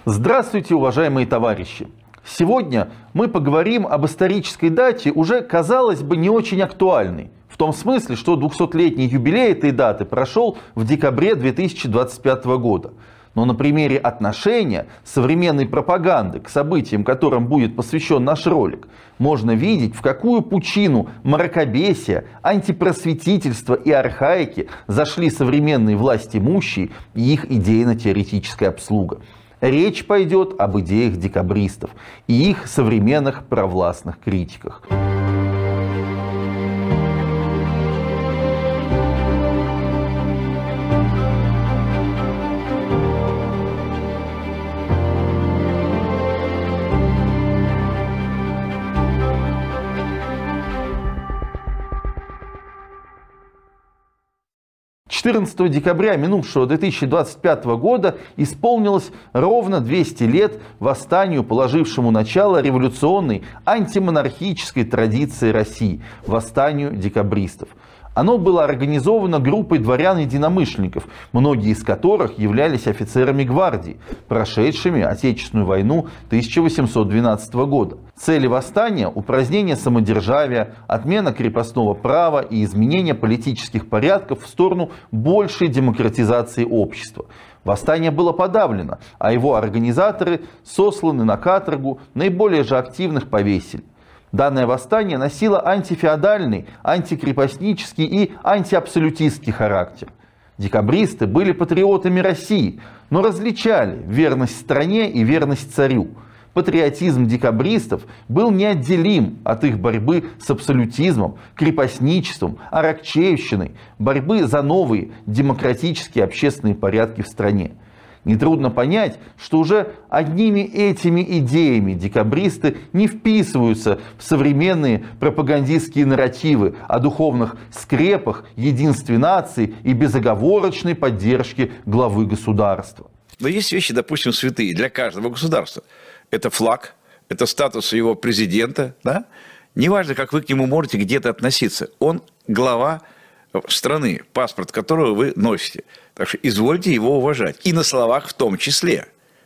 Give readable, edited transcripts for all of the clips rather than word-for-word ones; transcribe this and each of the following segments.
Здравствуйте, уважаемые товарищи! Сегодня мы поговорим об исторической дате, уже, казалось бы, не очень актуальной. В том смысле, что 200-летний юбилей этой даты прошел в декабре 2025 года. Но на примере отношения современной пропаганды к событиям, которым будет посвящен наш ролик, можно видеть, в какую пучину мракобесия, антипросветительства и архаики зашли современные властимущие и их идейно-теоретическая обслуга. Речь пойдет об идеях декабристов и их современных провластных критиках. 14 декабря минувшего 2025 года исполнилось ровно 200 лет восстанию, положившему начало революционной антимонархической традиции России – восстанию декабристов. Оно было организовано группой дворян-единомышленников, многие из которых являлись офицерами гвардии, прошедшими Отечественную войну 1812 года. Цели восстания – упразднение самодержавия, отмена крепостного права и изменение политических порядков в сторону большей демократизации общества. Восстание было подавлено, а его организаторы сосланы на каторгу, наиболее же активных повесили. Данное восстание носило антифеодальный, антикрепостнический и антиабсолютистский характер. Декабристы были патриотами России, но различали верность стране и верность царю. Патриотизм декабристов был неотделим от их борьбы с абсолютизмом, крепостничеством, аракчеевщиной, борьбы за новые демократические общественные порядки в стране. Нетрудно понять, что уже одними этими идеями декабристы не вписываются в современные пропагандистские нарративы о духовных скрепах, единстве нации и безоговорочной поддержке главы государства. Но есть вещи, допустим, святые для каждого государства. Это флаг, это статус его президента. Да? Неважно, как вы к нему можете где-то относиться. Он глава страны, паспорт которого вы носите. Так что извольте его уважать. И на словах в том числе.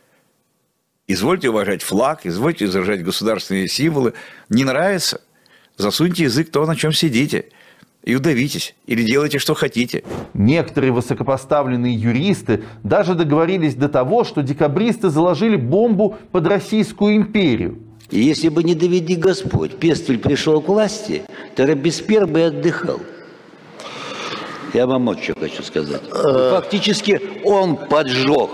Извольте уважать флаг, извольте уважать государственные символы. Не нравится? Засуньте язык то, на чем сидите. И удавитесь. Или делайте, что хотите. Некоторые высокопоставленные юристы даже договорились до того, что декабристы заложили бомбу под Российскую империю. И если бы, не доведи Господь, Пестель пришел к власти, то Робеспьер бы отдыхал. Я вам вот что хочу сказать. Фактически он поджег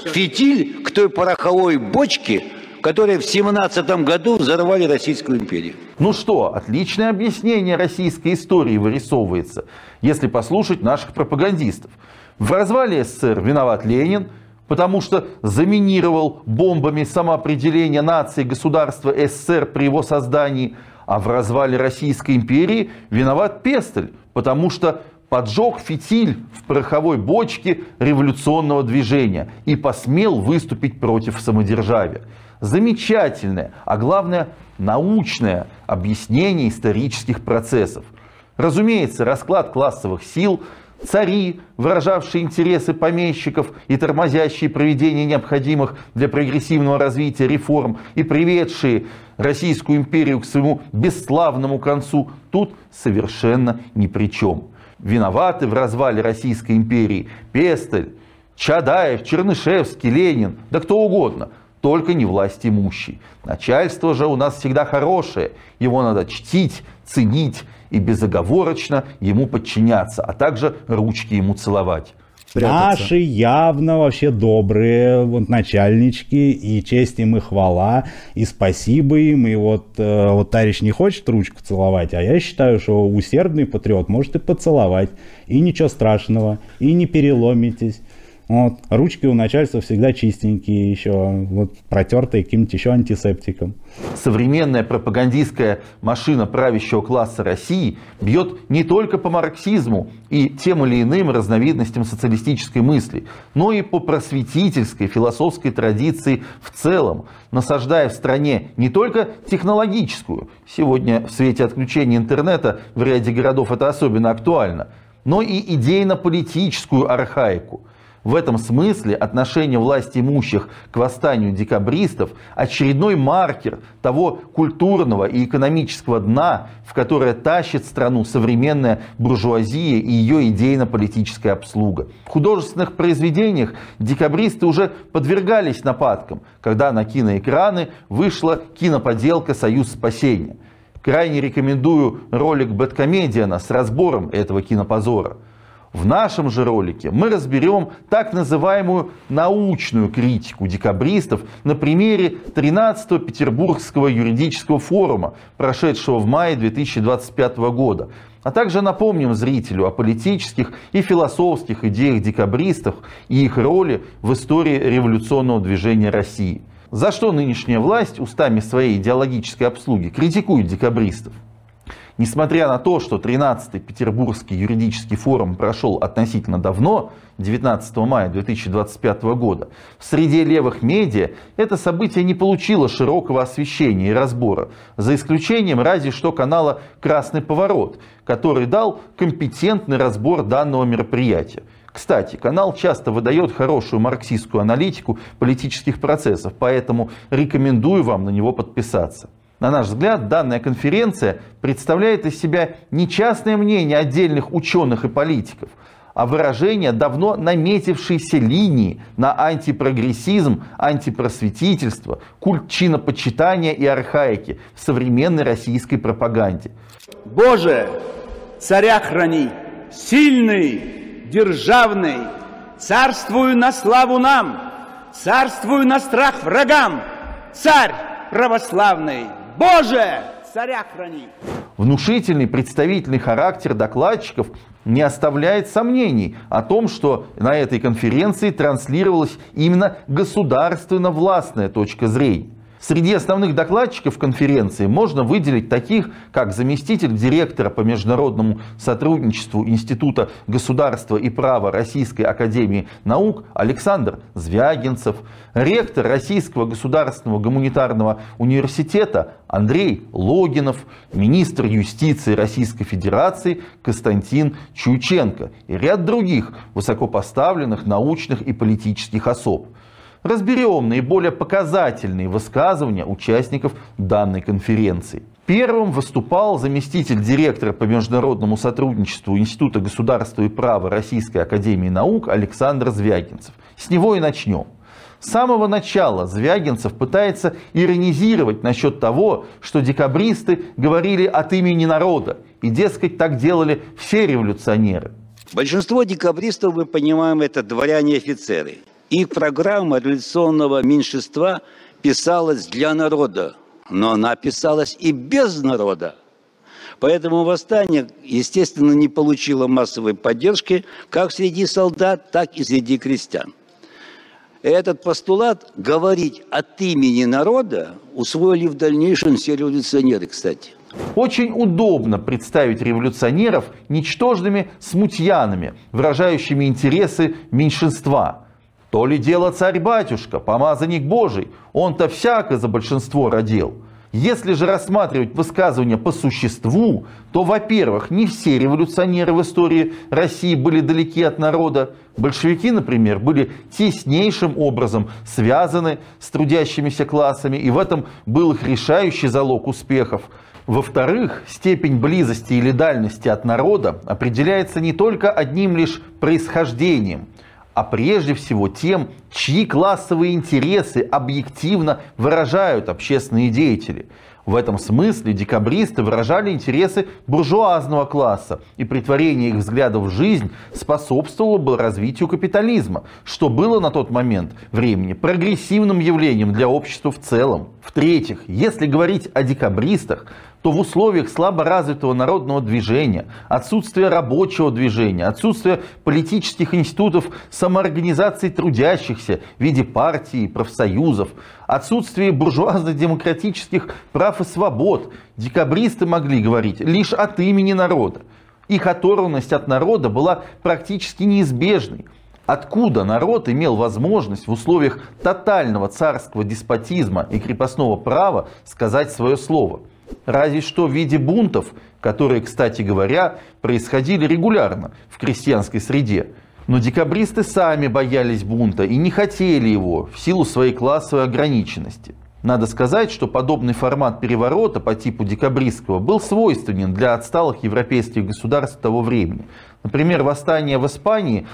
фитиль к той пороховой бочке, которая в 17 году взорвали Российскую империю. Ну что, отличное объяснение российской истории вырисовывается, если послушать наших пропагандистов. В развале СССР виноват Ленин, потому что заминировал бомбами самоопределение нации и государства СССР при его создании, а в развале Российской империи виноват Пестель, потому что поджег фитиль в пороховой бочке революционного движения и посмел выступить против самодержавия. Замечательное, а главное научное объяснение исторических процессов. Разумеется, расклад классовых сил, цари, выражавшие интересы помещиков и тормозящие проведение необходимых для прогрессивного развития реформ и приведшие Российскую империю к своему бесславному концу, тут совершенно ни при чем. Виноваты в развале Российской империи Пестель, Чадаев, Чернышевский, Ленин, да кто угодно, только не власть имущий. Начальство же у нас всегда хорошее, его надо чтить, ценить и безоговорочно ему подчиняться, а также ручки ему целовать. Наши явно вообще добрые вот начальнички, и честь им и хвала, и спасибо им, и вот товарищ не хочет ручку целовать, а я считаю, что усердный патриот может и поцеловать, и ничего страшного, и не переломитесь. Вот. Ручки у начальства всегда чистенькие, еще вот, протертые каким-нибудь еще антисептиком. Современная пропагандистская машина правящего класса России бьет не только по марксизму и тем или иным разновидностям социалистической мысли, но и по просветительской философской традиции в целом, насаждая в стране не только технологическую, сегодня в свете отключения интернета в ряде городов это особенно актуально, но и идейно-политическую архаику. В этом смысле отношение власти имущих к восстанию декабристов – очередной маркер того культурного и экономического дна, в которое тащит страну современная буржуазия и ее идейно-политическая обслуга. В художественных произведениях декабристы уже подвергались нападкам, когда на киноэкраны вышла киноподелка «Союз спасения». Крайне рекомендую ролик Бэдкомедиана с разбором этого кинопозора. В нашем же ролике мы разберем так называемую научную критику декабристов на примере 13-го Петербургского юридического форума, прошедшего в мае 2025 года. А также напомним зрителю о политических и философских идеях декабристов и их роли в истории революционного движения России. За что нынешняя власть устами своей идеологической обслуги критикует декабристов? Несмотря на то, что 13-й Петербургский юридический форум прошел относительно давно, 19 мая 2025 года, в среде левых медиа это событие не получило широкого освещения и разбора, за исключением разве что канала «Красный поворот», который дал компетентный разбор данного мероприятия. Кстати, канал часто выдает хорошую марксистскую аналитику политических процессов, поэтому рекомендую вам на него подписаться. На наш взгляд, данная конференция представляет из себя не частное мнение отдельных ученых и политиков, а выражение давно наметившейся линии на антипрогрессизм, антипросветительство, культ чинопочитания и архаики в современной российской пропаганде. Боже, царя храни, сильный, державный, царствую на славу нам, царствую на страх врагам, царь православный, Боже, царя храни! Внушительный представительный характер докладчиков не оставляет сомнений о том, что на этой конференции транслировалась именно государственно-властная точка зрения. Среди основных докладчиков конференции можно выделить таких, как заместитель директора по международному сотрудничеству Института государства и права Российской академии наук Александр Звягинцев, ректор Российского государственного гуманитарного университета Андрей Логинов, министр юстиции Российской Федерации Константин Чуйченко и ряд других высокопоставленных научных и политических особ. Разберем наиболее показательные высказывания участников данной конференции. Первым выступал заместитель директора по международному сотрудничеству Института государства и права Российской академии наук Александр Звягинцев. С него и начнем. С самого начала Звягинцев пытается иронизировать насчет того, что декабристы говорили от имени народа, и, дескать, так делали все революционеры. Большинство декабристов, мы понимаем, это дворяне-офицеры. Их программа революционного меньшинства писалась для народа, но она писалась и без народа. Поэтому восстание, естественно, не получило массовой поддержки как среди солдат, так и среди крестьян. Этот постулат говорить от имени народа усвоили в дальнейшем все революционеры, кстати. Очень удобно представить революционеров ничтожными смутьянами, выражающими интересы меньшинства. То ли дело царь-батюшка, помазанник Божий, он-то всяко за большинство родил. Если же рассматривать высказывания по существу, то, во-первых, не все революционеры в истории России были далеки от народа. Большевики, например, были теснейшим образом связаны с трудящимися классами, и в этом был их решающий залог успехов. Во-вторых, степень близости или дальности от народа определяется не только одним лишь происхождением, а прежде всего тем, чьи классовые интересы объективно выражают общественные деятели. В этом смысле декабристы выражали интересы буржуазного класса, и претворение их взглядов в жизнь способствовало бы развитию капитализма, что было на тот момент времени прогрессивным явлением для общества в целом. В-третьих, если говорить о декабристах, то в условиях слабо развитого народного движения, отсутствия рабочего движения, отсутствия политических институтов самоорганизации трудящихся в виде партий и профсоюзов, отсутствия буржуазно-демократических прав и свобод, декабристы могли говорить лишь от имени народа. Их оторванность от народа была практически неизбежной. Откуда народ имел возможность в условиях тотального царского деспотизма и крепостного права сказать свое слово? Разве что в виде бунтов, которые, кстати говоря, происходили регулярно в крестьянской среде. Но декабристы сами боялись бунта и не хотели его в силу своей классовой ограниченности. Надо сказать, что подобный формат переворота по типу декабристского был свойственен для отсталых европейских государств того времени. Например, восстание в Испании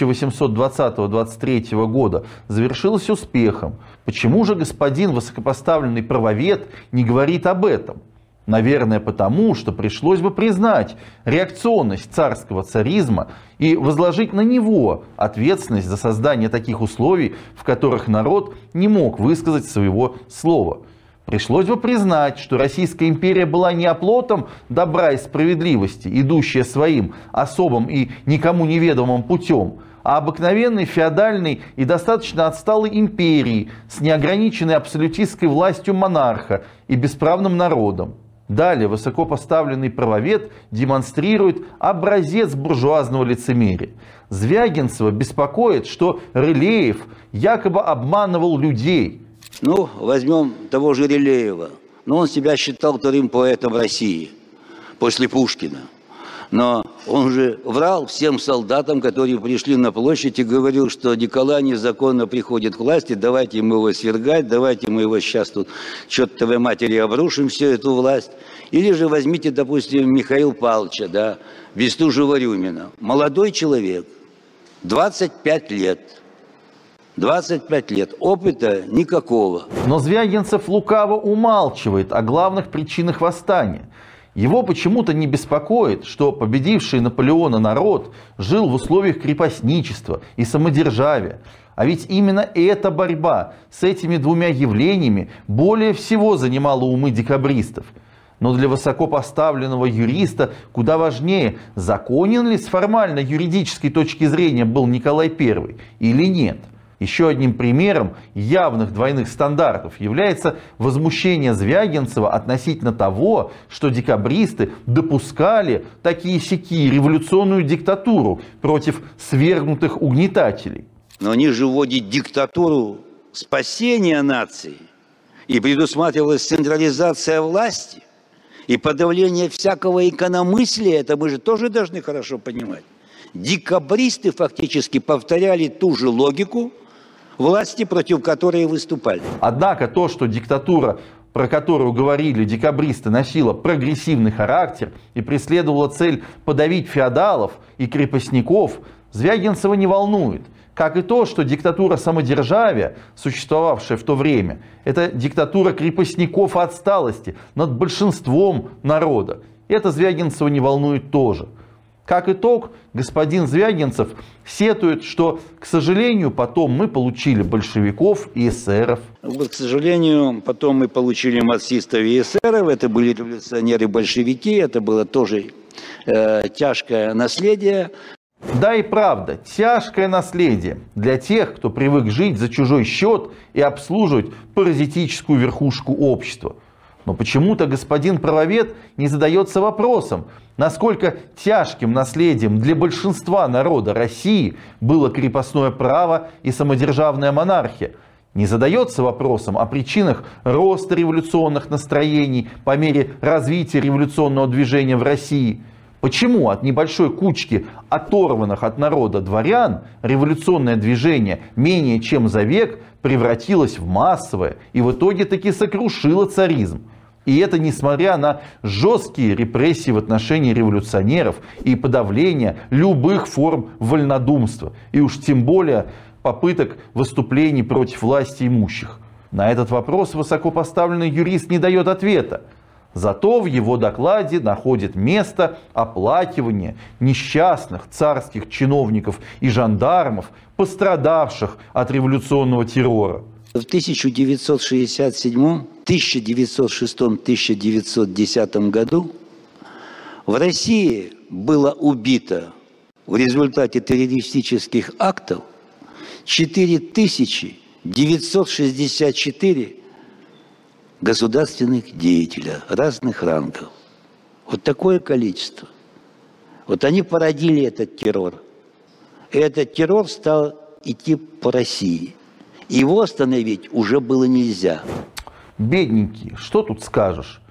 1820-23 года завершилось успехом. Почему же господин высокопоставленный правовед не говорит об этом? Наверное, потому, что пришлось бы признать реакционность царского царизма и возложить на него ответственность за создание таких условий, в которых народ не мог высказать своего слова. Пришлось бы признать, что Российская империя была не оплотом добра и справедливости, идущая своим особым и никому неведомым путем, а обыкновенной феодальной и достаточно отсталой империей с неограниченной абсолютистской властью монарха и бесправным народом. Далее высокопоставленный правовед демонстрирует образец буржуазного лицемерия. Звягинцева беспокоит, что Рылеев якобы обманывал людей. Ну, возьмем того же Рылеева. Но он себя считал вторым поэтом России после Пушкина. Но он же врал всем солдатам, которые пришли на площадь, и говорил, что Николай незаконно приходит к власти, давайте мы его свергать, давайте мы его сейчас тут чертовой матери обрушим всю эту власть. Или же возьмите, допустим, Михаила Павловича, да, Бестужева-Рюмина. Молодой человек, 25 лет. 25 лет, опыта никакого. Но Звягинцев лукаво умалчивает о главных причинах восстания. Его почему-то не беспокоит, что победивший Наполеона народ жил в условиях крепостничества и самодержавия. А ведь именно эта борьба с этими двумя явлениями более всего занимала умы декабристов. Но для высокопоставленного юриста куда важнее, законен ли с формально юридической точки зрения был Николай I или нет. Еще одним примером явных двойных стандартов является возмущение Звягинцева относительно того, что декабристы допускали такие-сякие революционную диктатуру против свергнутых угнетателей. Но они же вводят диктатуру спасения нации, и предусматривалась централизация власти и подавление всякого инакомыслия. Это мы же тоже должны хорошо понимать. Декабристы фактически повторяли ту же логику власти, против которой выступали. Однако то, что диктатура, про которую говорили декабристы, носила прогрессивный характер и преследовала цель подавить феодалов и крепостников, Звягинцева не волнует. Как и то, что диктатура самодержавия, существовавшая в то время, это диктатура крепостников и отсталости над большинством народа. Это Звягинцева не волнует тоже. Как итог, господин Звягинцев сетует, что, к сожалению, потом мы получили большевиков и эсеров. Вот, к сожалению, потом мы получили марксистов и эсеров. Это были революционеры-большевики, это было тоже тяжкое наследие. Да и правда, тяжкое наследие для тех, кто привык жить за чужой счет и обслуживать паразитическую верхушку общества. Но почему-то господин правовед не задается вопросом, насколько тяжким наследием для большинства народа России было крепостное право и самодержавная монархия. Не задается вопросом о причинах роста революционных настроений по мере развития революционного движения в России. Почему от небольшой кучки оторванных от народа дворян революционное движение менее чем за век превратилось в массовое и в итоге таки сокрушило царизм? И это несмотря на жесткие репрессии в отношении революционеров и подавление любых форм вольнодумства. И уж тем более попыток выступлений против власти имущих. На этот вопрос высокопоставленный юрист не дает ответа. Зато в его докладе находит место оплакивание несчастных царских чиновников и жандармов, пострадавших от революционного террора. В 1967, 1906-1910 году в России было убито в результате террористических актов 4964 государственных деятеля разных рангов. Вот такое количество. Вот они породили этот террор. И этот террор стал идти по России. Его остановить уже было нельзя. Бедненькие, что тут скажешь?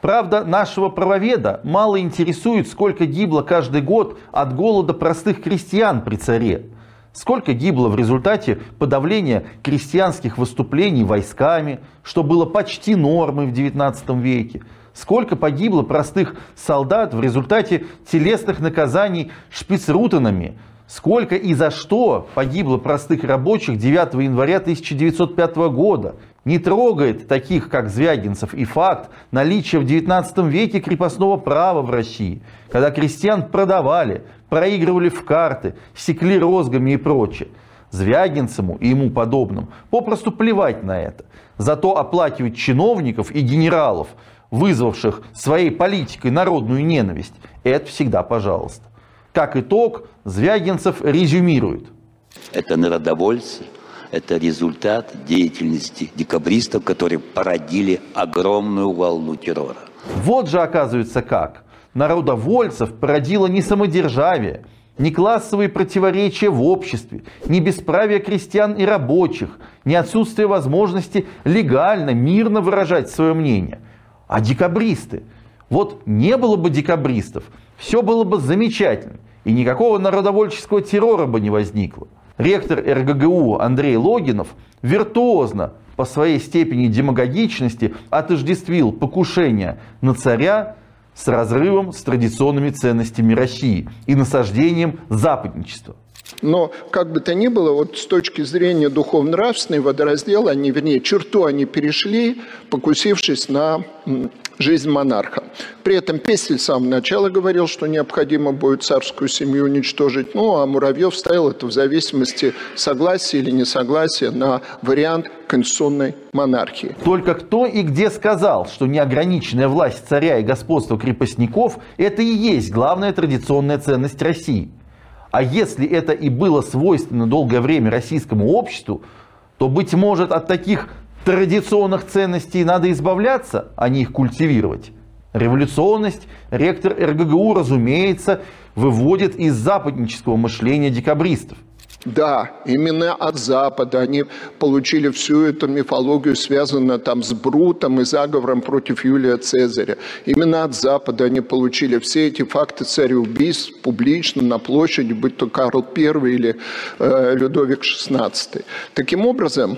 Правда, нашего правоведа мало интересует, сколько гибло каждый год от голода простых крестьян при царе. Сколько гибло в результате подавления крестьянских выступлений войсками, что было почти нормой в XIX веке. Сколько погибло простых солдат в результате телесных наказаний шпицрутенами. Сколько и за что погибло простых рабочих 9 января 1905 года. Не трогает таких, как Звягинцев, и факт наличия в XIX веке крепостного права в России, когда крестьян продавали, проигрывали в карты, секли розгами и прочее. Звягинцеву и ему подобным попросту плевать на это. Зато оплакивать чиновников и генералов, вызвавших своей политикой народную ненависть, это всегда пожалуйста. Как итог, Звягинцев резюмирует. Это народовольцы. Это результат деятельности декабристов, которые породили огромную волну террора. Вот же оказывается как. Народовольцев породило не самодержавие, не классовые противоречия в обществе, не бесправие крестьян и рабочих, не отсутствие возможности легально, мирно выражать свое мнение, а декабристы. Вот не было бы декабристов, все было бы замечательно, и никакого народовольческого террора бы не возникло. Ректор РГГУ Андрей Логинов виртуозно по своей степени демагогичности отождествил покушение на царя с разрывом с традиционными ценностями России и насаждением западничества. Но, как бы то ни было, вот с точки зрения духовно-нравственной водораздела, черту они перешли, покусившись на жизнь монарха. При этом Пестель с самого начала говорил, что необходимо будет царскую семью уничтожить. Ну, а Муравьев ставил это в зависимости согласия или несогласия на вариант конституционной монархии. Только кто и где сказал, что неограниченная власть царя и господство крепостников – это и есть главная традиционная ценность России? А если это и было свойственно долгое время российскому обществу, то, быть может, от таких традиционных ценностей надо избавляться, а не их культивировать. Революционность ректор РГГУ, разумеется, выводит из западнического мышления декабристов. Да, именно от Запада они получили всю эту мифологию, связанную там с Брутом и заговором против Юлия Цезаря. Именно от Запада они получили все эти факты цареубийств публично на площади, будь то Карл I или Людовик XVI. Таким образом,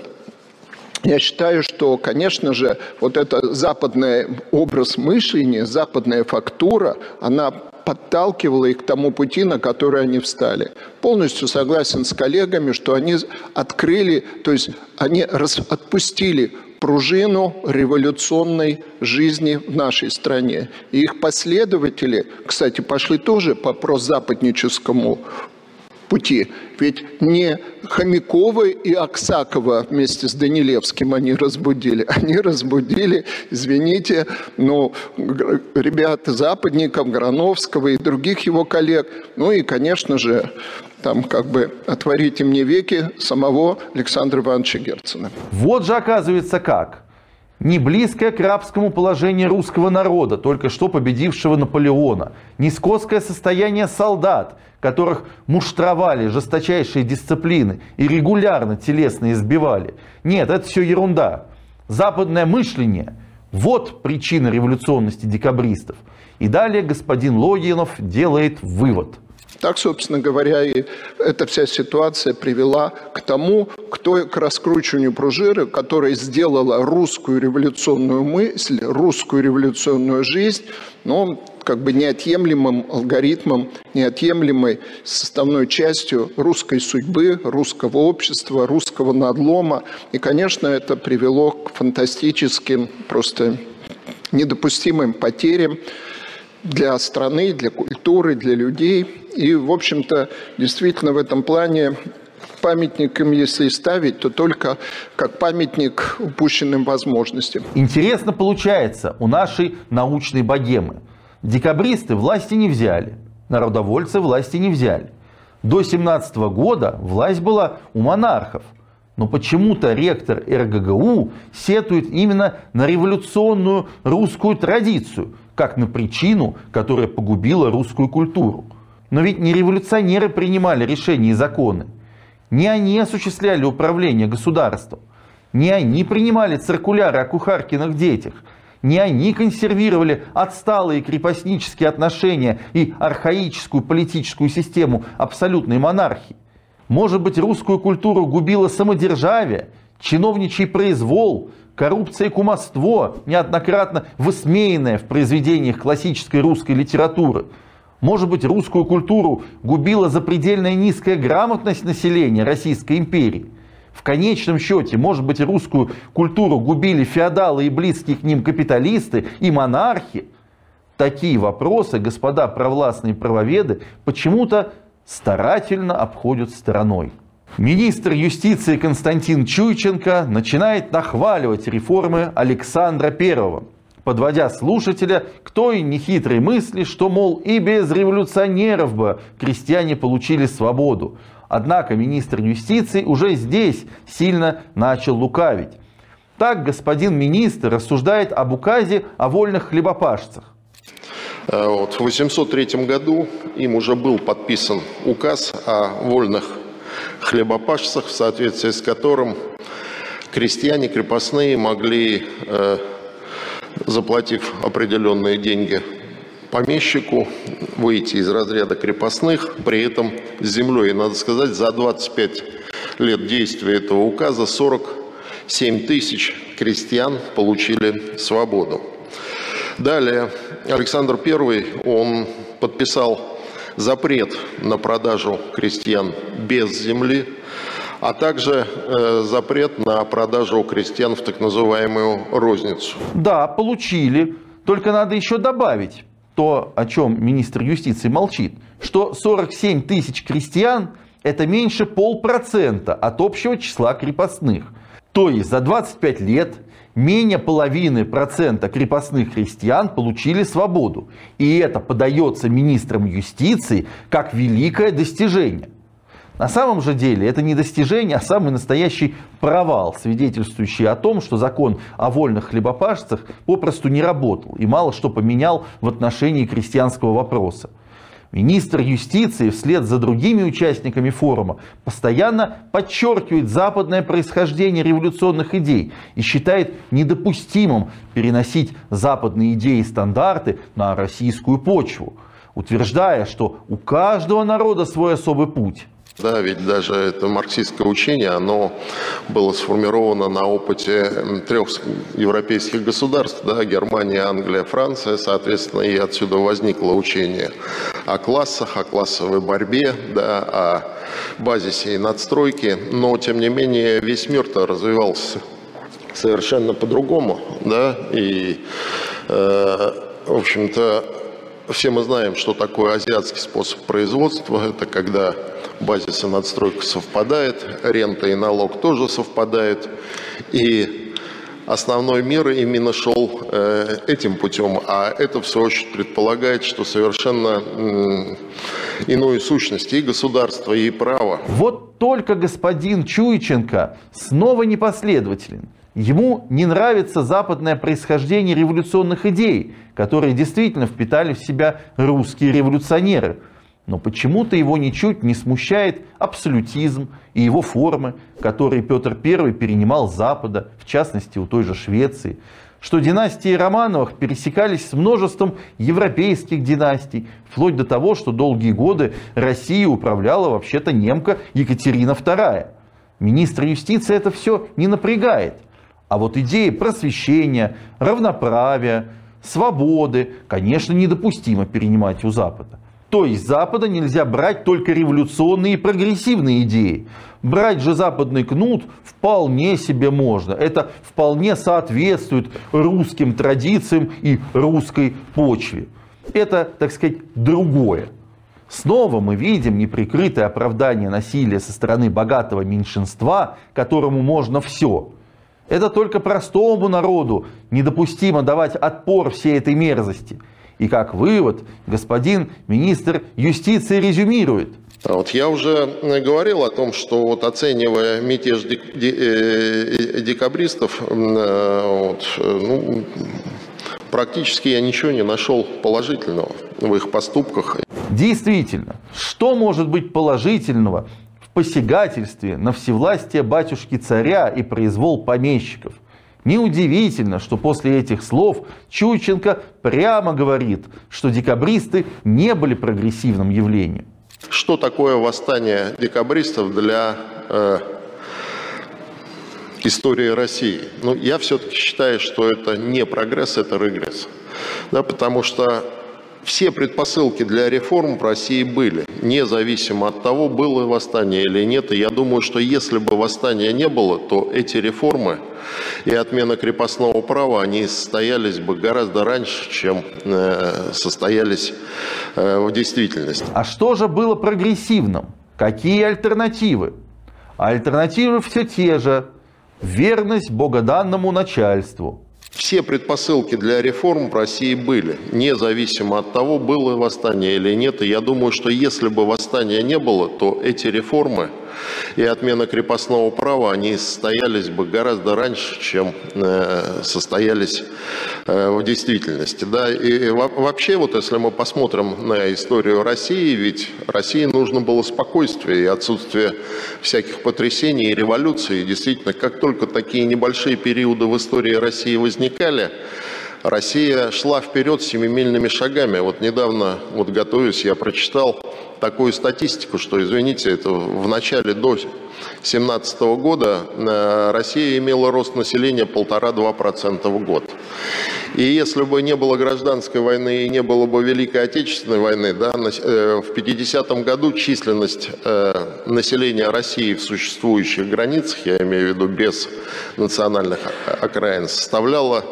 я считаю, что, конечно же, вот этот западный образ мышления, западная фактура, она подталкивала их к тому пути, на который они встали. Полностью согласен с коллегами, что они открыли, то есть они отпустили пружину революционной жизни в нашей стране. И их последователи, кстати, пошли тоже по прозападническому пути. Ведь не Хомякова и Аксакова вместе с Данилевским они разбудили. Они разбудили, извините, ребят западников, Грановского и других его коллег. Ну и, конечно же, там «Отворите мне веки» самого Александра Ивановича Герцена. Вот же оказывается как. Не близкое к рабскому положению русского народа, только что победившего Наполеона, не скотское состояние солдат, которых муштровали жесточайшие дисциплины и регулярно телесно избивали. Нет, это все ерунда. Западное мышление – вот причина революционности декабристов. И далее господин Логинов делает вывод. Так, собственно говоря, и эта вся ситуация привела к тому, к раскручиванию пружины, которая сделала русскую революционную мысль, русскую революционную жизнь, неотъемлемым алгоритмом, неотъемлемой составной частью русской судьбы, русского общества, русского надлома. И, конечно, это привело к фантастическим, просто недопустимым потерям для страны, для культуры, для людей. И, в общем-то, действительно в этом плане памятником, если ставить, то только как памятник упущенным возможностям. Интересно получается у нашей научной богемы. Декабристы власти не взяли, народовольцы власти не взяли. До 1917 года власть была у монархов. Но почему-то ректор РГГУ сетует именно на революционную русскую традицию, как на причину, которая погубила русскую культуру. Но ведь не революционеры принимали решения и законы. Не они осуществляли управление государством. Не они принимали циркуляры о кухаркиных детях. Не они консервировали отсталые крепостнические отношения и архаическую политическую систему абсолютной монархии. Может быть, русскую культуру губило самодержавие, чиновничий произвол, коррупция и кумовство, неоднократно высмеянное в произведениях классической русской литературы. Может быть, русскую культуру губила запредельная низкая грамотность населения Российской империи. В конечном счете, может быть, русскую культуру губили феодалы и близкие к ним капиталисты и монархи. Такие вопросы господа провластные правоведы почему-то старательно обходят стороной. Министр юстиции Константин Чуйченко начинает нахваливать реформы Александра I, подводя слушателя к той нехитрой мысли, что, мол, и без революционеров бы крестьяне получили свободу. Однако министр юстиции уже здесь сильно начал лукавить. Так господин министр рассуждает об указе о вольных хлебопашцах. В 803 году им уже был подписан указ о вольных хлебопашцах, в соответствии с которым крестьяне крепостные могли, заплатив определенные деньги помещику, выйти из разряда крепостных, при этом с землей. И, надо сказать, за 25 лет действия этого указа 47 тысяч крестьян получили свободу. Далее Александр I, он подписал запрет на продажу крестьян без земли, а также запрет на продажу крестьян в так называемую розницу. Да, получили, только надо еще добавить то, о чем министр юстиции молчит, что 47 тысяч крестьян – это меньше 0,5% от общего числа крепостных. То есть за 25 лет менее половины процента крепостных крестьян получили свободу. И это подается министром юстиции как великое достижение. На самом же деле это не достижение, а самый настоящий провал, свидетельствующий о том, что закон о вольных хлебопашцах попросту не работал и мало что поменял в отношении крестьянского вопроса. Министр юстиции вслед за другими участниками форума постоянно подчеркивает западное происхождение революционных идей и считает недопустимым переносить западные идеи и стандарты на российскую почву, утверждая, что у каждого народа свой особый путь. Да, ведь даже это марксистское учение, оно было сформировано на опыте 3 европейских государств, да, Германия, Англия, Франция, соответственно, и отсюда возникло учение о классах, о классовой борьбе, да, о базисе и надстройке, но, тем не менее, весь мир-то развивался совершенно по-другому, да, и, в общем-то, все мы знаем, что такое азиатский способ производства, это когда базис и надстройка совпадает, рента и налог тоже совпадают, и основной мир именно шел этим путем, а это в свою очередь предполагает, что совершенно иную сущность и государства, и право. Вот только господин Чуйченко снова непоследователен. Ему не нравится западное происхождение революционных идей, которые действительно впитали в себя русские революционеры. Но почему-то его ничуть не смущает абсолютизм и его формы, которые Петр I перенимал с Запада, в частности у той же Швеции. Что династии Романовых пересекались с множеством европейских династий, вплоть до того, что долгие годы Россией управляла вообще-то немка Екатерина II. Министр юстиции это все не напрягает. А вот идеи просвещения, равноправия, свободы, конечно, недопустимо перенимать у Запада. То есть с Запада нельзя брать только революционные и прогрессивные идеи. Брать же западный кнут вполне себе можно. Это вполне соответствует русским традициям и русской почве. Это, так сказать, другое. Снова мы видим неприкрытое оправдание насилия со стороны богатого меньшинства, которому можно все. Это только простому народу недопустимо давать отпор всей этой мерзости. И как вывод, господин министр юстиции резюмирует. Вот я уже говорил о том, что вот оценивая мятеж декабристов, практически я ничего не нашел положительного в их поступках. Действительно, что может быть положительного в посягательстве на всевластие батюшки-царя и произвол помещиков? Неудивительно, что после этих слов Чученко прямо говорит, что декабристы не были прогрессивным явлением. Что такое восстание декабристов для истории России? Ну, я все-таки считаю, что это не прогресс, это регресс. Да, потому что все предпосылки для реформ в России были, независимо от того, было восстание или нет. И я думаю, что если бы восстания не было, то эти реформы и отмена крепостного права, они состоялись бы гораздо раньше, чем состоялись в действительности. А что же было прогрессивным? Какие альтернативы? Альтернативы все те же. Верность богоданному начальству. Все предпосылки для реформ в России были, независимо от того, было восстание или нет. И я думаю, что если бы восстания не было, то эти реформы и отмена крепостного права, они состоялись бы гораздо раньше, чем состоялись в действительности. Да? И вообще, вот если мы посмотрим на историю России, ведь России нужно было спокойствие и отсутствие всяких потрясений и революций. И действительно, как только такие небольшие периоды в истории России возникали, Россия шла вперед семимильными шагами. Вот недавно, вот готовясь, я прочитал такую статистику, что, извините, это в начале до 2017 года Россия имела рост населения 1,5–2% в год. И если бы не было гражданской войны и не было бы Великой Отечественной войны, да, в 50-м году численность населения России в существующих границах, я имею в виду без национальных окраин, составляла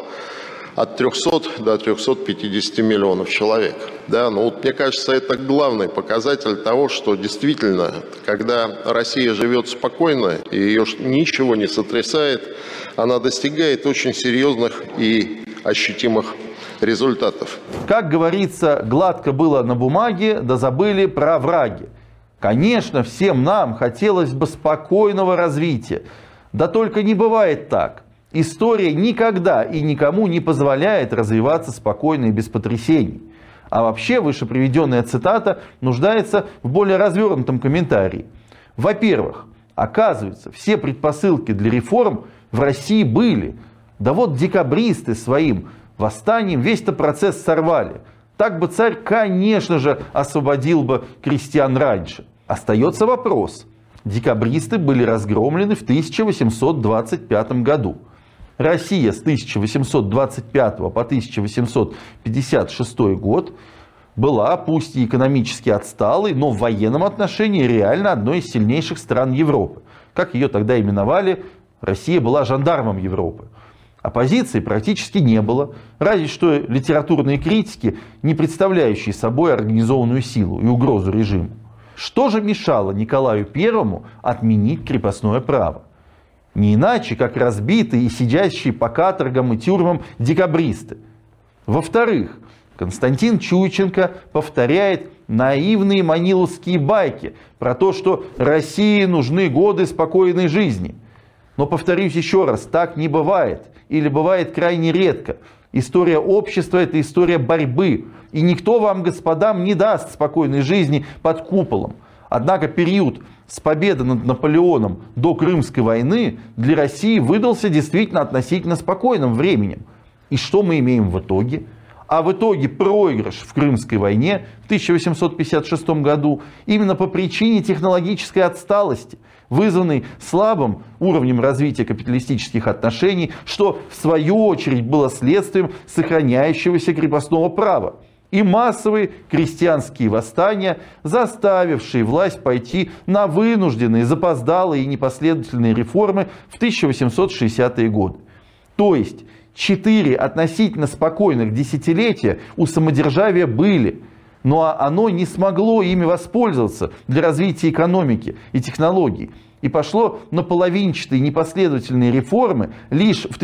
от 300 до 350 миллионов человек. Да, ну вот, мне кажется, это главный показатель того, что действительно, когда Россия живет спокойно и ее ничего не сотрясает, она достигает очень серьезных и ощутимых результатов. Как говорится, гладко было на бумаге, да забыли про овраги. Конечно, всем нам хотелось бы спокойного развития. Да только не бывает так. История никогда и никому не позволяет развиваться спокойно и без потрясений. А вообще, выше приведенная цитата нуждается в более развернутом комментарии. Во-первых, оказывается, все предпосылки для реформ в России были. Да вот декабристы своим восстанием весь этот процесс сорвали. Так бы царь, конечно же, освободил бы крестьян раньше. Остается вопрос. Декабристы были разгромлены в 1825 году. Россия с 1825 по 1856 год была, пусть и экономически отсталой, но в военном отношении реально одной из сильнейших стран Европы. Как ее тогда именовали, Россия была жандармом Европы. Оппозиции практически не было, разве что литературные критики, не представляющие собой организованную силу и угрозу режиму. Что же мешало Николаю I отменить крепостное право? Не иначе, как разбитые и сидящие по каторгам и тюрьмам декабристы. Во-вторых, Константин Чученко повторяет наивные маниловские байки про то, что России нужны годы спокойной жизни. Но, повторюсь еще раз, так не бывает. Или бывает крайне редко. История общества – это история борьбы. И никто вам, господам, не даст спокойной жизни под куполом. Однако период с победы над Наполеоном до Крымской войны для России выдался действительно относительно спокойным временем. И что мы имеем в итоге? А в итоге проигрыш в Крымской войне в 1856 году именно по причине технологической отсталости, вызванной слабым уровнем развития капиталистических отношений, что в свою очередь было следствием сохраняющегося крепостного права. И массовые крестьянские восстания, заставившие власть пойти на вынужденные, запоздалые и непоследовательные реформы в 1860-е годы. То есть 4 относительно спокойных десятилетия у самодержавия были, но оно не смогло ими воспользоваться для развития экономики и технологий. И пошло на половинчатые непоследовательные реформы лишь в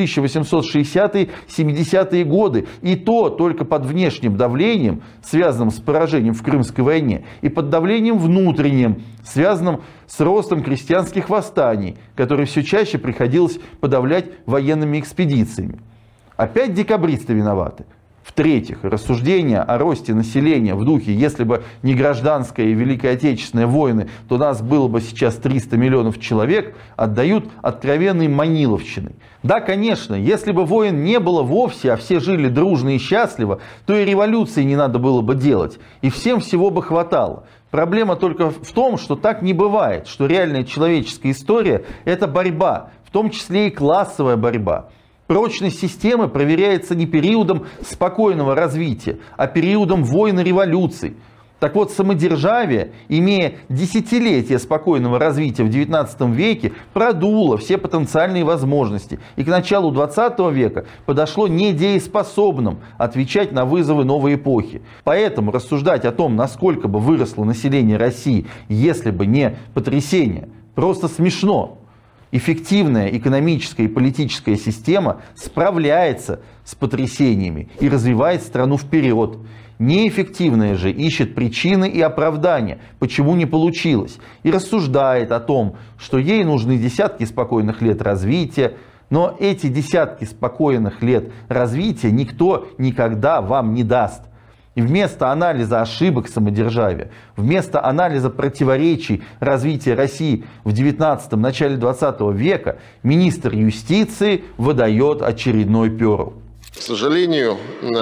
1860-70-е годы. И то только под внешним давлением, связанным с поражением в Крымской войне, и под давлением внутренним, связанным с ростом крестьянских восстаний, которые все чаще приходилось подавлять военными экспедициями. Опять декабристы виноваты. В-третьих, рассуждения о росте населения в духе, если бы не гражданская и Великая Отечественная войны, то нас было бы сейчас 300 миллионов человек, отдают откровенной маниловщиной. Да, конечно, если бы войн не было вовсе, а все жили дружно и счастливо, то и революции не надо было бы делать, и всем всего бы хватало. Проблема только в том, что так не бывает, что реальная человеческая история – это борьба, в том числе и классовая борьба. Прочность системы проверяется не периодом спокойного развития, а периодом войн и революций. Так вот, самодержавие, имея десятилетия спокойного развития в XIX веке, продуло все потенциальные возможности и к началу XX века подошло недееспособным отвечать на вызовы новой эпохи. Поэтому рассуждать о том, насколько бы выросло население России, если бы не потрясение, просто смешно. Эффективная экономическая и политическая система справляется с потрясениями и развивает страну вперед. Неэффективная же ищет причины и оправдания, почему не получилось, и рассуждает о том, что ей нужны десятки спокойных лет развития, но эти десятки спокойных лет развития никто никогда вам не даст. И вместо анализа ошибок самодержавия, вместо анализа противоречий развития России в 19-м, начале 20 века, министр юстиции выдает очередной перл. К сожалению,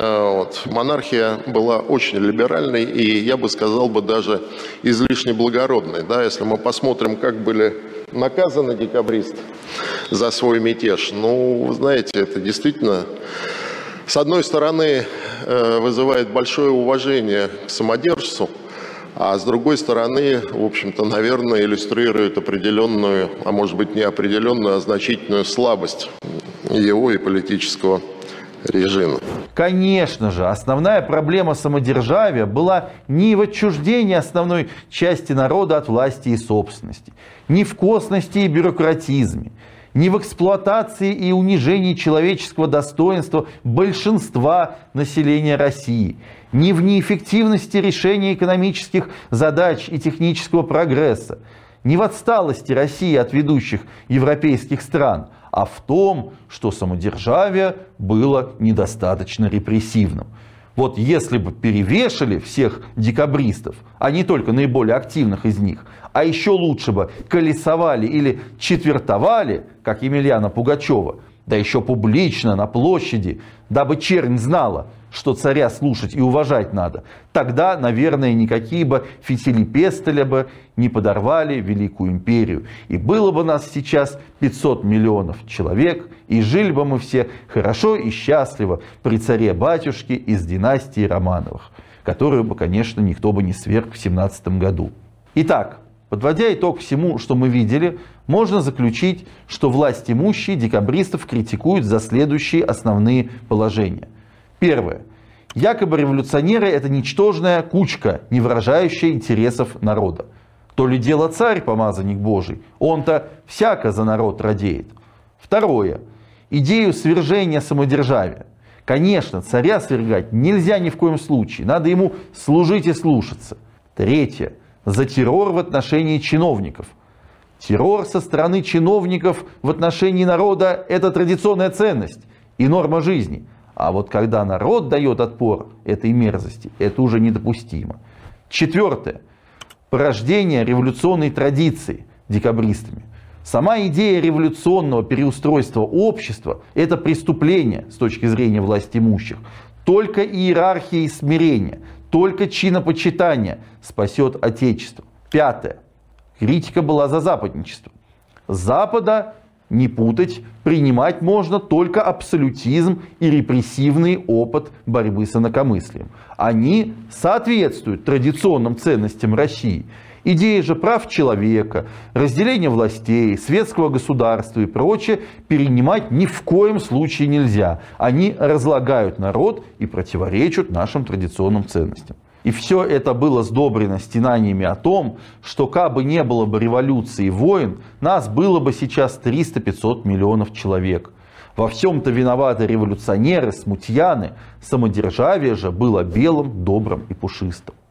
монархия была очень либеральной и, я бы сказал, даже излишне благородной. Да, если мы посмотрим, как были наказаны декабристы за свой мятеж, вы знаете, это действительно, с одной стороны, вызывает большое уважение к самодержцу, а с другой стороны, в общем-то, наверное, иллюстрирует определенную, а может быть не определенную, а значительную слабость его и политического режима. Конечно же, основная проблема самодержавия была не в отчуждении основной части народа от власти и собственности, не в косности и бюрократизме, не в эксплуатации и унижении человеческого достоинства большинства населения России, не в неэффективности решения экономических задач и технического прогресса, не в отсталости России от ведущих европейских стран, а в том, что самодержавие было недостаточно репрессивным. Вот если бы перевешали всех декабристов, а не только наиболее активных из них, а еще лучше бы колесовали или четвертовали, как Емельяна Пугачева, да еще публично на площади, дабы чернь знала, что царя слушать и уважать надо, тогда, наверное, никакие бы фитили Пестеля бы не подорвали Великую империю. И было бы нас сейчас 500 миллионов человек, и жили бы мы все хорошо и счастливо при царе-батюшке из династии Романовых, которую бы, конечно, никто бы не сверг в 17 году. Итак, подводя итог всему, что мы видели, можно заключить, что власть имущие декабристов критикуют за следующие основные положения. Первое. Якобы революционеры – это ничтожная кучка, не выражающая интересов народа. То ли дело царь, помазанник Божий, он-то всяко за народ радеет. Второе. Идею свержения самодержавия. Конечно, царя свергать нельзя ни в коем случае, надо ему служить и слушаться. Третье. За террор в отношении чиновников. Террор со стороны чиновников в отношении народа – это традиционная ценность и норма жизни. А вот когда народ дает отпор этой мерзости, это уже недопустимо. Четвертое. Порождение революционной традиции декабристами. Сама идея революционного переустройства общества – это преступление с точки зрения властимущих. Только иерархия и смирение, только чинопочитание спасет Отечество. Пятое. Критика была за западничество. Запада, не путать, принимать можно только абсолютизм и репрессивный опыт борьбы с инакомыслием. Они соответствуют традиционным ценностям России. Идеи же прав человека, разделения властей, светского государства и прочее перенимать ни в коем случае нельзя. Они разлагают народ и противоречат нашим традиционным ценностям. И все это было сдобрено стенаниями о том, что кабы не было бы революции и войн, нас было бы сейчас 300-500 миллионов человек. Во всем-то виноваты революционеры, смутьяны, самодержавие же было белым, добрым и пушистым.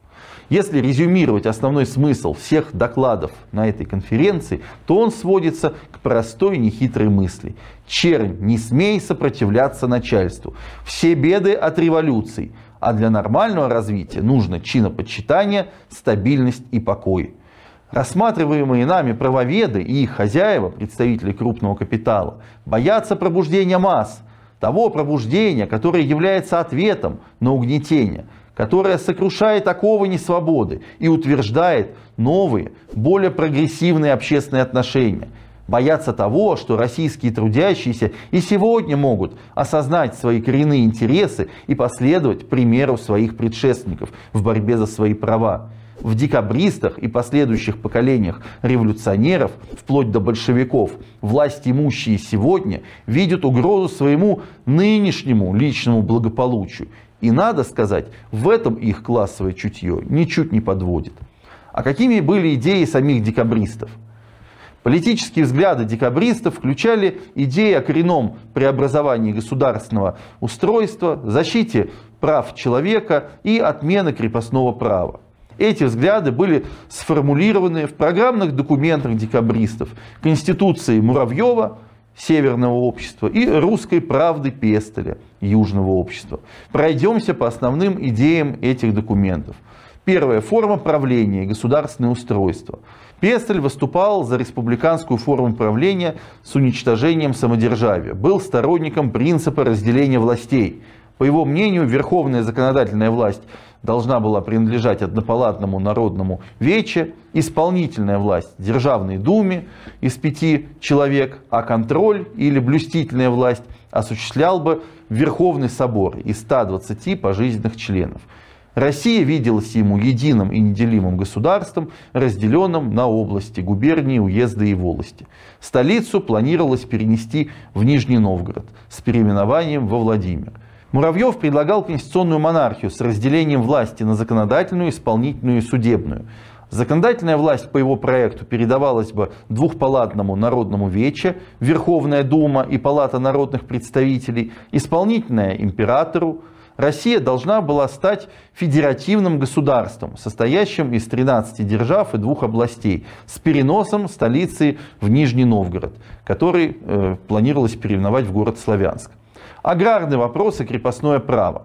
Если резюмировать основной смысл всех докладов на этой конференции, то он сводится к простой нехитрой мысли. Чернь, не смей сопротивляться начальству. Все беды от революций. А для нормального развития нужно чинопочитание, стабильность и покой. Рассматриваемые нами правоведы и их хозяева, представители крупного капитала, боятся пробуждения масс. Того пробуждения, которое является ответом на угнетение, которая сокрушает оковы несвободы и утверждает новые, более прогрессивные общественные отношения. Боятся того, что российские трудящиеся и сегодня могут осознать свои коренные интересы и последовать примеру своих предшественников в борьбе за свои права. В декабристах и последующих поколениях революционеров, вплоть до большевиков, власть имущие сегодня видят угрозу своему нынешнему личному благополучию. И надо сказать, в этом их классовое чутье ничуть не подводит. А какими были идеи самих декабристов? Политические взгляды декабристов включали идеи о коренном преобразовании государственного устройства, защите прав человека и отмены крепостного права. Эти взгляды были сформулированы в программных документах декабристов, Конституции Муравьева, Северного общества, и Русской правды Пестеля, Южного общества. Пройдемся по основным идеям этих документов. Первая форма правления и государственное устройство. Пестель выступал за республиканскую форму правления с уничтожением самодержавия, был сторонником принципа разделения властей. По его мнению, верховная законодательная власть должна была принадлежать однопалатному народному вече, исполнительная власть Державной Думе из 5 человек, а контроль или блюстительная власть осуществлял бы Верховный Собор из 120 пожизненных членов. Россия виделась ему единым и неделимым государством, разделенным на области, губернии, уезды и волости. Столицу планировалось перенести в Нижний Новгород с переименованием во Владимир. Муравьев предлагал конституционную монархию с разделением власти на законодательную, исполнительную и судебную. Законодательная власть по его проекту передавалась бы двухпалатному народному вече, Верховная Дума и Палата народных представителей, исполнительная императору. Россия должна была стать федеративным государством, состоящим из 13 держав и 2 областей, с переносом столицы в Нижний Новгород, который планировалось переименовать в город Славянск. Аграрный вопрос и крепостное право.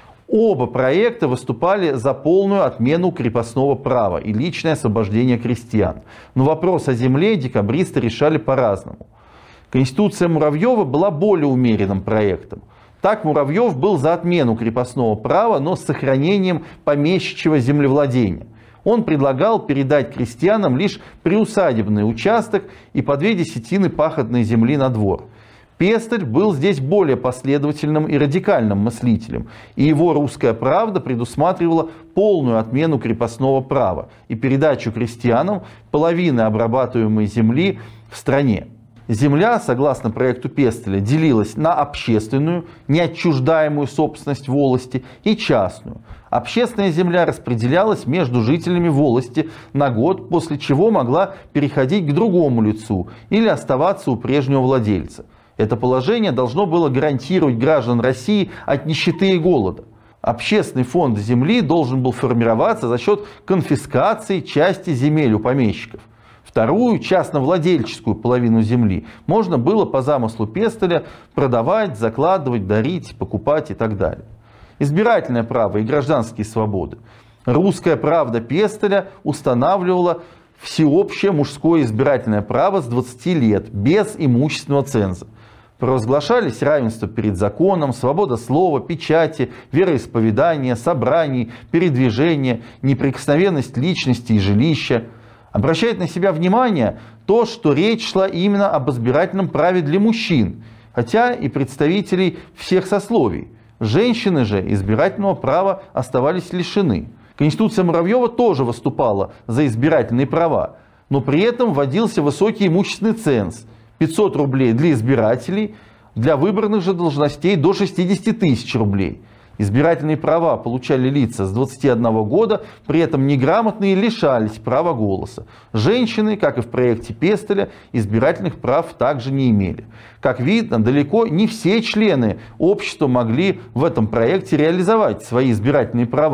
Оба проекта выступали за полную отмену крепостного права и личное освобождение крестьян. Но вопрос о земле декабристы решали по-разному. Конституция Муравьева была более умеренным проектом. Так Муравьев был за отмену крепостного права, но с сохранением помещичьего землевладения. Он предлагал передать крестьянам лишь приусадебный участок и по 2 десятины пахотной земли на двор. Пестель был здесь более последовательным и радикальным мыслителем, и его «Русская правда» предусматривала полную отмену крепостного права и передачу крестьянам половины обрабатываемой земли в стране. Земля, согласно проекту Пестеля, делилась на общественную, неотчуждаемую собственность волости и частную. Общественная земля распределялась между жителями волости на год, после чего могла переходить к другому лицу или оставаться у прежнего владельца. Это положение должно было гарантировать граждан России от нищеты и голода. Общественный фонд земли должен был формироваться за счет конфискации части земель у помещиков. Вторую, частновладельческую половину земли можно было по замыслу Пестеля продавать, закладывать, дарить, покупать и так далее. Избирательное право и гражданские свободы. Русская правда Пестеля устанавливала всеобщее мужское избирательное право с 20 лет, без имущественного ценза. Провозглашались равенство перед законом, свобода слова, печати, вероисповедания, собраний, передвижения, неприкосновенность личности и жилища. Обращает на себя внимание то, что речь шла именно об избирательном праве для мужчин, хотя и представителей всех сословий. Женщины же избирательного права оставались лишены. Конституция Муравьева тоже выступала за избирательные права, но при этом вводился высокий имущественный ценз – 500 рублей для избирателей, для выборных же должностей до 60 тысяч рублей. Избирательные права получали лица с 21 года, при этом неграмотные лишались права голоса. Женщины, как и в проекте Пестеля, избирательных прав также не имели. Как видно, далеко не все члены общества могли в этом проекте реализовать свои избирательные права.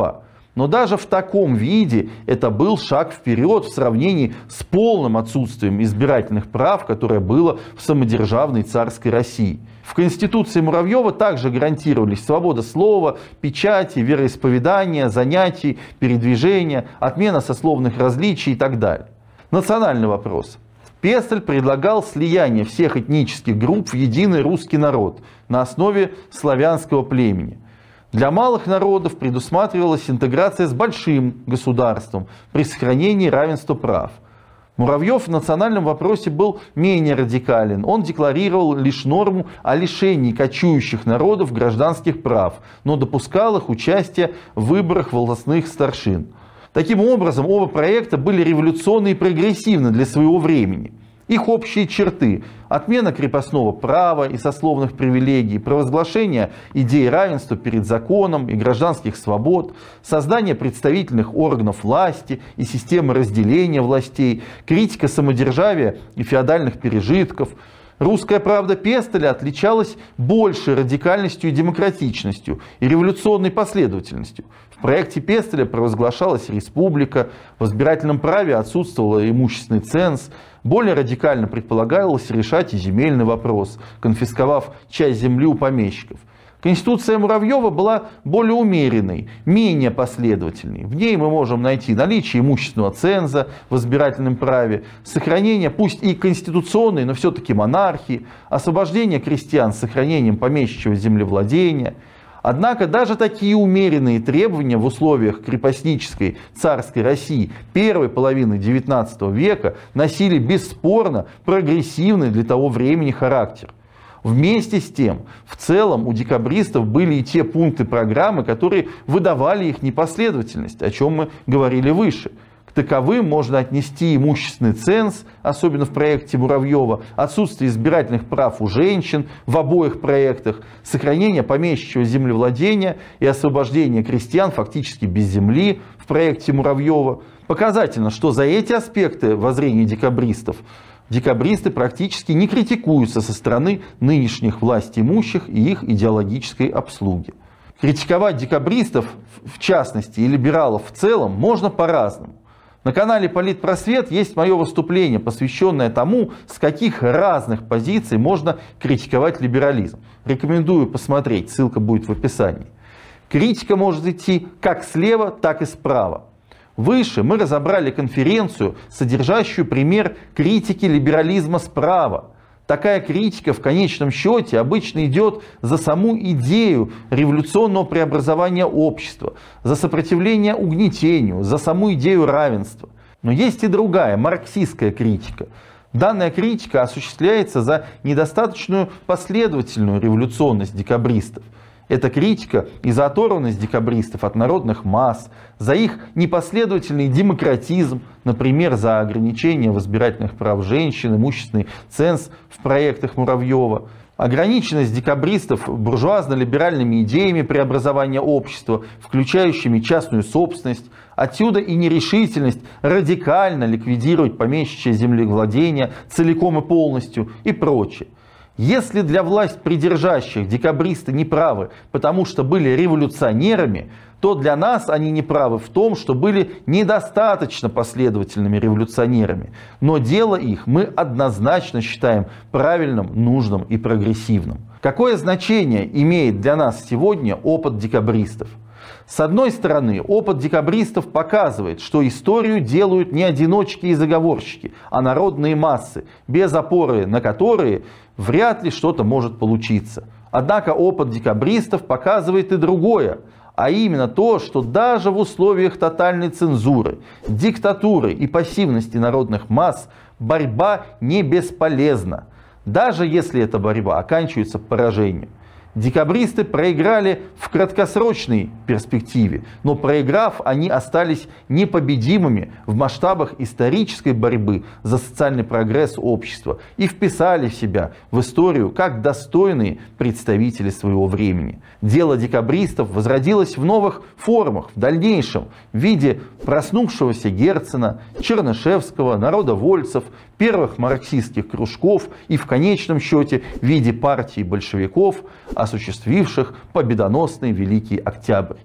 Но даже в таком виде это был шаг вперед в сравнении с полным отсутствием избирательных прав, которое было в самодержавной царской России. В Конституции Муравьева также гарантировались свобода слова, печати, вероисповедания, занятий, передвижения, отмена сословных различий и так далее. Национальный вопрос. Пестель предлагал слияние всех этнических групп в единый русский народ на основе славянского племени. Для малых народов предусматривалась интеграция с большим государством при сохранении равенства прав. Муравьев в национальном вопросе был менее радикален. Он декларировал лишь норму о лишении кочующих народов гражданских прав, но допускал их участие в выборах волостных старшин. Таким образом, оба проекта были революционны и прогрессивны для своего времени. Их общие черты – отмена крепостного права и сословных привилегий, провозглашение идеи равенства перед законом и гражданских свобод, создание представительных органов власти и системы разделения властей, критика самодержавия и феодальных пережитков. Русская правда Пестеля отличалась большей радикальностью и демократичностью и революционной последовательностью. В проекте Пестеля провозглашалась республика, в избирательном праве отсутствовал имущественный ценз, более радикально предполагалось решать и земельный вопрос, конфисковав часть земли у помещиков. Конституция Муравьева была более умеренной, менее последовательной. В ней мы можем найти наличие имущественного ценза в избирательном праве, сохранение, пусть и конституционной, но все-таки монархии, освобождение крестьян с сохранением помещичьего землевладения. Однако даже такие умеренные требования в условиях крепостнической царской России первой половины XIX века носили бесспорно прогрессивный для того времени характер. Вместе с тем, в целом у декабристов были и те пункты программы, которые выдавали их непоследовательность, о чем мы говорили выше. К таковым можно отнести имущественный ценз, особенно в проекте Муравьева, отсутствие избирательных прав у женщин в обоих проектах, сохранение помещичьего землевладения и освобождение крестьян фактически без земли в проекте Муравьева. Показательно, что за эти аспекты воззрения декабристов декабристы практически не критикуются со стороны нынешних властимущих и их идеологической обслуги. Критиковать декабристов, в частности, и либералов в целом, можно по-разному. На канале Политпросвет есть мое выступление, посвященное тому, с каких разных позиций можно критиковать либерализм. Рекомендую посмотреть, ссылка будет в описании. Критика может идти как слева, так и справа. Выше мы разобрали конференцию, содержащую пример критики либерализма справа. Такая критика в конечном счете обычно идет за саму идею революционного преобразования общества, за сопротивление угнетению, за саму идею равенства. Но есть и другая, марксистская критика. Данная критика осуществляется за недостаточную последовательную революционность декабристов. Это критика и за оторванность декабристов от народных масс, за их непоследовательный демократизм, например, за ограничение в избирательных прав женщин, имущественный ценз в проектах Муравьева, ограниченность декабристов буржуазно-либеральными идеями преобразования общества, включающими частную собственность, отсюда и нерешительность радикально ликвидировать помещичье землевладение целиком и полностью и прочее. Если для власть придержащих декабристы не правы, потому что были революционерами, то для нас они не правы в том, что были недостаточно последовательными революционерами. Но дело их мы однозначно считаем правильным, нужным и прогрессивным. Какое значение имеет для нас сегодня опыт декабристов? С одной стороны, опыт декабристов показывает, что историю делают не одиночки и заговорщики, а народные массы, без опоры на которые вряд ли что-то может получиться. Однако опыт декабристов показывает и другое, а именно то, что даже в условиях тотальной цензуры, диктатуры и пассивности народных масс борьба не бесполезна, даже если эта борьба оканчивается поражением. Декабристы проиграли в краткосрочной перспективе, но проиграв, они остались непобедимыми в масштабах исторической борьбы за социальный прогресс общества и вписали себя в историю как достойные представители своего времени. Дело декабристов возродилось в новых формах в дальнейшем в виде проснувшегося Герцена, Чернышевского, народовольцев, первых марксистских кружков и в конечном счете в виде партии большевиков, осуществивших победоносный Великий Октябрь.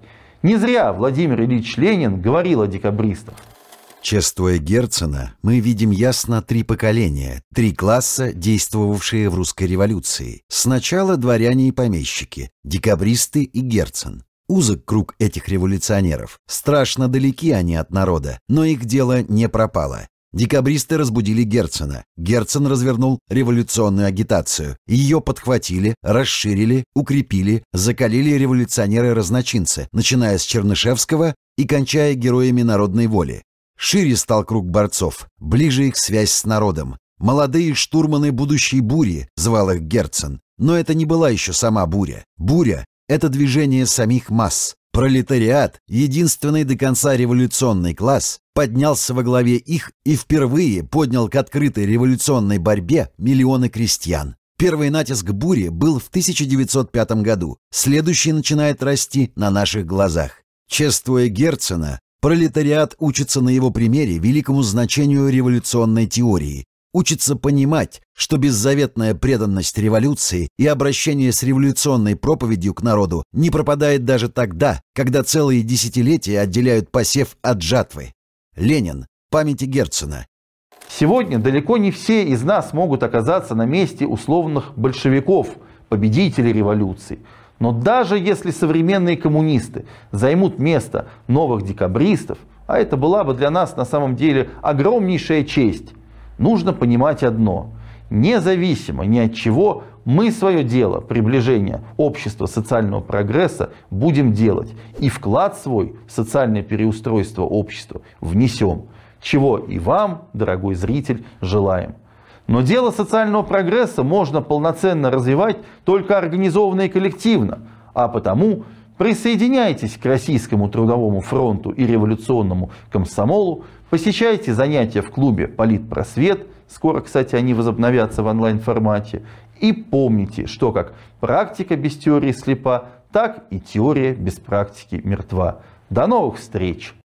Не зря Владимир Ильич Ленин говорил о декабристах. Чествуя Герцена, мы видим ясно 3 поколения, 3 класса, действовавшие в русской революции. Сначала дворяне и помещики, декабристы и Герцен. Узок круг этих революционеров. Страшно далеки они от народа, но их дело не пропало. Декабристы разбудили Герцена. Герцен развернул революционную агитацию. Ее подхватили, расширили, укрепили, закалили революционеры-разночинцы, начиная с Чернышевского и кончая героями народной воли. Шире стал круг борцов, ближе их связь с народом. «Молодые штурманы будущей бури» звал их Герцен. Но это не была еще сама буря. Буря — это движение самих масс. Пролетариат, единственный до конца революционный класс, поднялся во главе их и впервые поднял к открытой революционной борьбе миллионы крестьян. Первый натиск бури был в 1905 году. Следующий начинает расти на наших глазах. Чествуя Герцена, пролетариат учится на его примере великому значению революционной теории. Учится понимать, что беззаветная преданность революции и обращение с революционной проповедью к народу не пропадает даже тогда, когда целые десятилетия отделяют посев от жатвы. Ленин. Памяти Герцена. Сегодня далеко не все из нас могут оказаться на месте условных большевиков, победителей революции. Но даже если современные коммунисты займут место новых декабристов, а это была бы для нас на самом деле огромнейшая честь, нужно понимать одно. Независимо ни от чего, мы свое дело приближения общества социального прогресса будем делать. И вклад свой в социальное переустройство общества внесем. Чего и вам, дорогой зритель, желаем. Но дело социального прогресса можно полноценно развивать только организованно и коллективно. А потому присоединяйтесь к Российскому трудовому фронту и революционному комсомолу, посещайте занятия в клубе «Политпросвет», скоро, кстати, они возобновятся в онлайн-формате, и помните, что как практика без теории слепа, так и теория без практики мертва. До новых встреч!